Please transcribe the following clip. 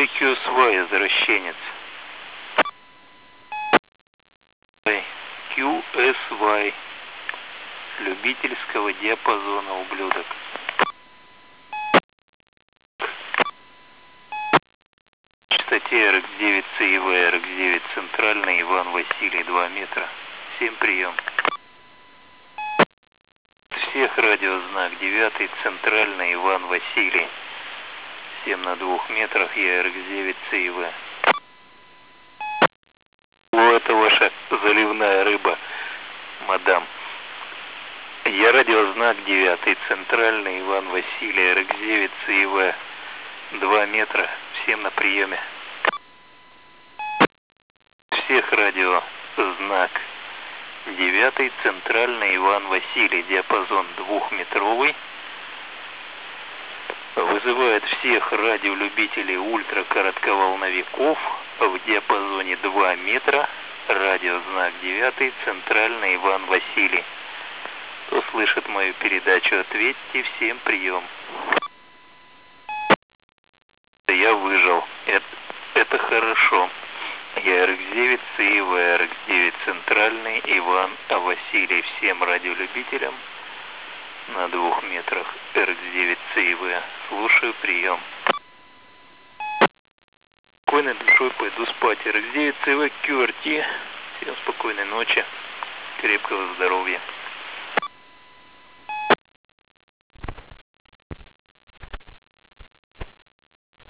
QSY, извращенец. QSY. Любительского диапазона, ублюдок. Частоте RX9 CEV, RX9 центральный, Иван Василий, 2 метра. 7 прием. Всех радиознак 9 центральный, Иван Василий. 7 на 2 метрах, я RX9 CEV. О, это ваша заливная рыба, мадам. Я радиознак 9 центральный, Иван Василий, RX9 CEV. 2 метра, всем на приеме. Всех радиознак 9 центральный, Иван Василий, диапазон 2-метровый. Вызывает всех радиолюбителей ультракоротковолновиков в диапазоне 2 метра. Радиознак 9 центральный, Иван Василий. Кто слышит мою передачу, ответьте, всем прием. Я выжил. Это хорошо. Я RX9 CEV, RX9 центральный, Иван Василий. Всем радиолюбителям на 2 метрах RX9 CEV. Слушаю, прием. Спокойной душой пойду спать. RX9 CEV QRT. Всем спокойной ночи. Крепкого здоровья.